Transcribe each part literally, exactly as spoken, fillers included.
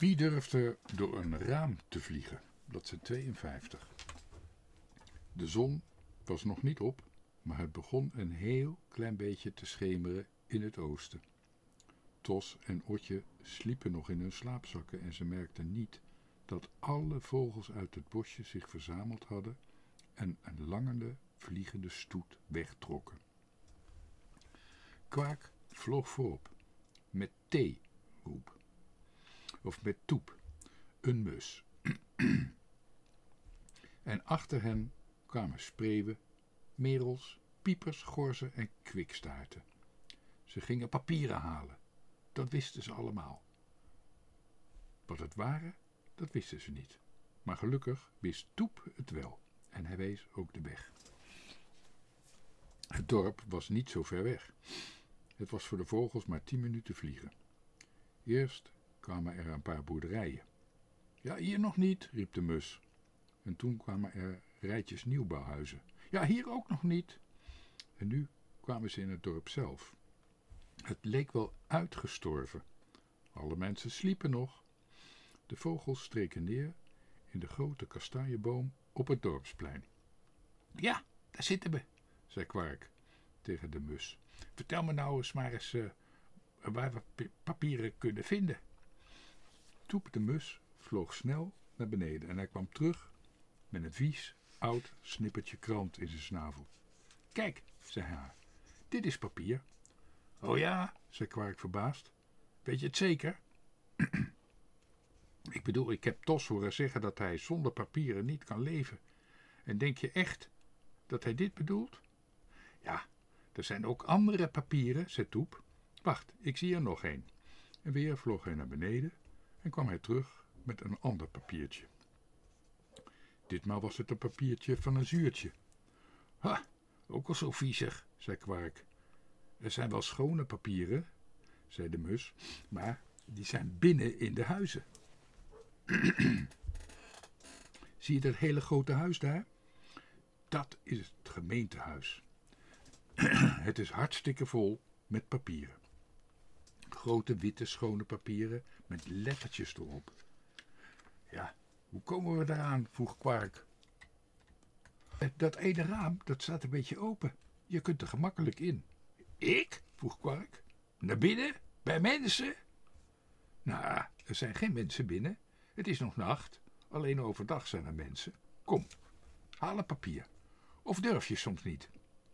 Wie durft er door een raam te vliegen? Dat zijn tweeënvijftig. De zon was nog niet op, maar het begon een heel klein beetje te schemeren in het oosten. Tos en Otje sliepen nog in hun slaapzakken en ze merkten niet dat alle vogels uit het bosje zich verzameld hadden en een langende, vliegende stoet wegtrokken. Kwaak vloog voorop, met theeroep, of met toep, een mus. En achter hen kwamen spreeuwen, merels, piepers, gorzen en kwikstaarten. Ze gingen papieren halen, dat wisten ze allemaal. Wat het waren, dat wisten ze niet. Maar gelukkig wist Toep het wel en hij wees ook de weg. Het dorp was niet zo ver weg. Het was voor de vogels maar tien minuten vliegen. Eerst kwamen er een paar boerderijen. Ja, hier nog niet, riep de mus. En toen kwamen er rijtjes nieuwbouwhuizen. Ja, hier ook nog niet. En nu kwamen ze in het dorp zelf. Het leek wel uitgestorven. Alle mensen sliepen nog. De vogels streken neer in de grote kastanjeboom op het dorpsplein. Ja, daar zitten we, zei Kwark tegen de mus. Vertel me nou eens maar eens uh, waar we papieren kunnen vinden. Toep de mus vloog snel naar beneden en hij kwam terug met een vies, oud snippertje krant in zijn snavel. Kijk, zei hij, dit is papier. Oh ja, zei Kwark verbaasd. Weet je het zeker? Ik bedoel, ik heb Tos horen zeggen dat hij zonder papieren niet kan leven. En denk je echt dat hij dit bedoelt? Ja, er zijn ook andere papieren, zei Toep. Wacht, ik zie er nog een. En weer vloog hij naar beneden en kwam hij terug met een ander papiertje. Ditmaal was het een papiertje van een zuurtje. Ha, ook al zo viezig, zei Kwark. Er zijn wel schone papieren, zei de mus, maar die zijn binnen in de huizen. Zie je dat hele grote huis daar? Dat is het gemeentehuis. Het is hartstikke vol met papieren. Grote witte schone papieren met lettertjes erop. Ja, hoe komen we daaraan? Vroeg Kwark. Dat ene raam, dat staat een beetje open. Je kunt er gemakkelijk in. Ik? Vroeg Kwark. Naar binnen? Bij mensen? Nou, er zijn geen mensen binnen. Het is nog nacht. Alleen overdag zijn er mensen. Kom, haal een papier. Of durf je soms niet?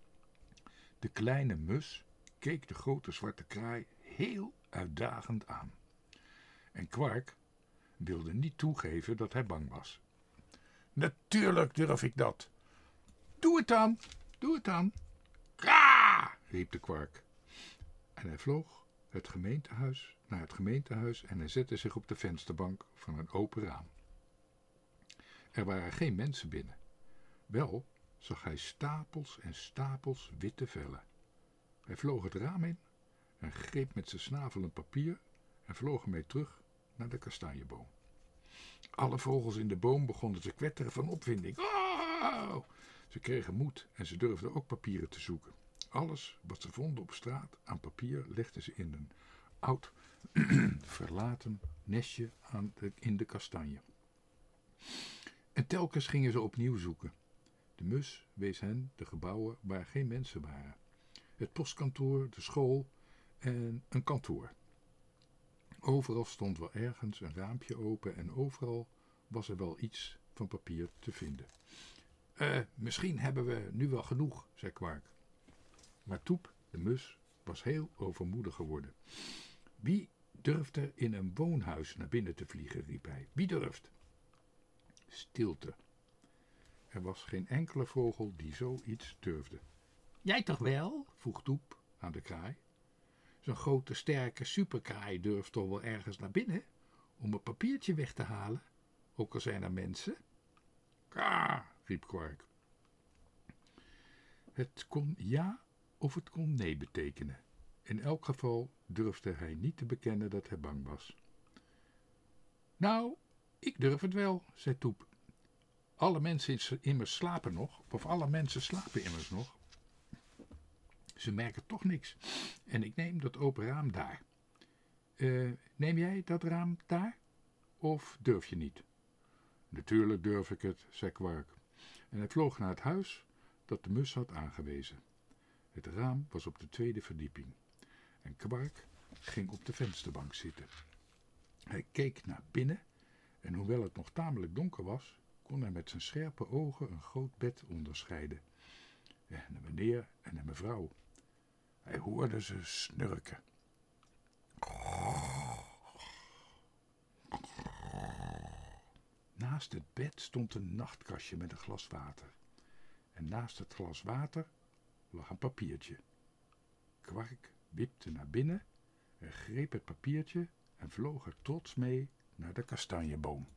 De kleine mus keek de grote zwarte kraai heel uitdagend aan. En Kwark wilde niet toegeven dat hij bang was. Natuurlijk durf ik dat. Doe het dan, doe het dan. Kaa, riep de Kwark. En hij vloog het gemeentehuis naar het gemeentehuis en hij zette zich op de vensterbank van een open raam. Er waren geen mensen binnen. Wel zag hij stapels en stapels witte vellen. Hij vloog het raam in en greep met zijn snavel een papier en vloog ermee terug naar de kastanjeboom. Alle vogels in de boom begonnen te kwetteren van opwinding. Oh! Ze kregen moed en ze durfden ook papieren te zoeken. Alles wat ze vonden op straat aan papier legden ze in een oud, verlaten nestje aan de, in de kastanje. En telkens gingen ze opnieuw zoeken. De mus wees hen de gebouwen waar geen mensen waren. Het postkantoor, de school en een kantoor. Overal stond wel ergens een raampje open en overal was er wel iets van papier te vinden. Uh, misschien hebben we nu wel genoeg, zei Kwark. Maar Toep, de mus, was heel overmoedig geworden. Wie durft er in een woonhuis naar binnen te vliegen, riep hij. Wie durft? Stilte. Er was geen enkele vogel die zoiets durfde. Jij toch wel? Vroeg Toep aan de kraai. Zo'n grote, sterke superkraai durft toch wel ergens naar binnen om een papiertje weg te halen, ook al zijn er mensen? Ka, riep Kwark. Het kon ja of het kon nee betekenen. In elk geval durfde hij niet te bekennen dat hij bang was. Nou, ik durf het wel, zei Toep. Alle mensen immers slapen nog, of alle mensen slapen immers nog. Ze merken toch niks. En ik neem dat open raam daar. Uh, neem jij dat raam daar? Of durf je niet? Natuurlijk durf ik het, zei Kwark. En hij vloog naar het huis dat de mus had aangewezen. Het raam was op de tweede verdieping. En Kwark ging op de vensterbank zitten. Hij keek naar binnen en hoewel het nog tamelijk donker was, kon hij met zijn scherpe ogen een groot bed onderscheiden. En een meneer en een mevrouw. Hij hoorde ze snurken. Naast het bed stond een nachtkastje met een glas water. En naast het glas water lag een papiertje. Kwark wipte naar binnen en greep het papiertje en vloog er trots mee naar de kastanjeboom.